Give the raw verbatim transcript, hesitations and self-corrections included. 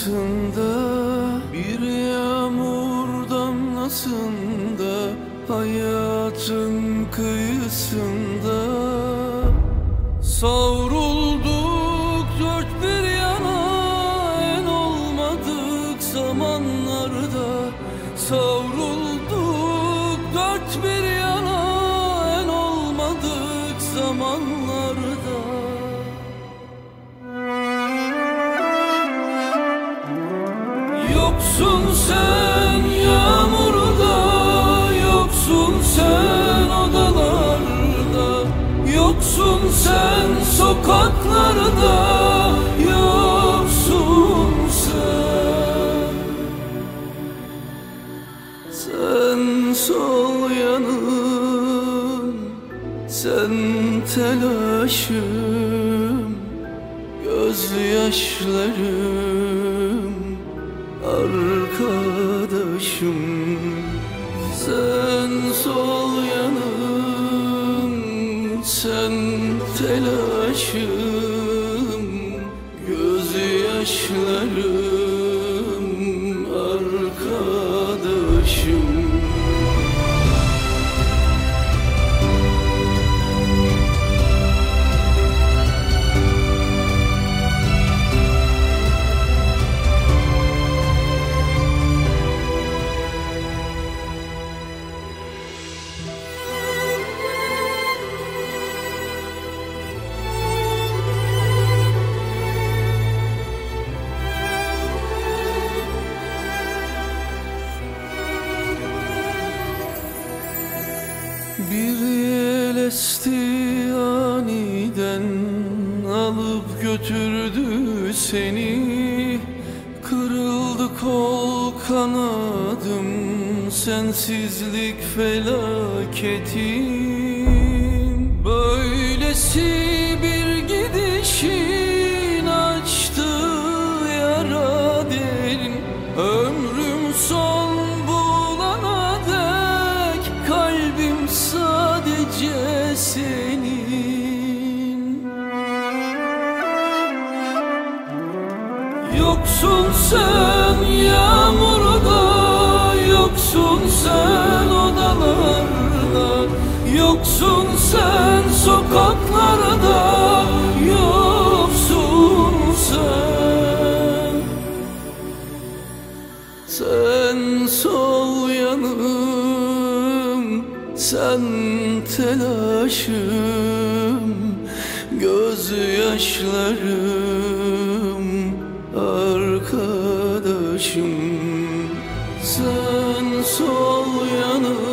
kıyısında, bir yağmur damlasında, hayatın kıyısında savrulduk dört bir yana, en olmadık zamanlarda. Savrulduk dört bir yana, en olmadık zamanlarda. Yoksun sen yağmurda, yoksun sen odalarda, yoksun sen sokaklarda, yoksun sen. Sen sol yanım, sen telaşım, gözyaşlarım, arkadaşım. Sen sol yanım, sen telaşım, gözyaşlarım, arkadaşım. Bir yel esti aniden, alıp götürdü seni. Kırıldı kol kanadım, sensizlik felaketim. Böylesi bir gidişin açtı yara derin. Ömrüm son bulana dek kalbim sadece senin. Yoksun sen yağmurda, yoksun sen odalarda, yoksun sen sokaklarda, yoksun sen. Sen sol yanım, sen telaşım, gözyaşlarım, arkadaşım. Sen sol yanım,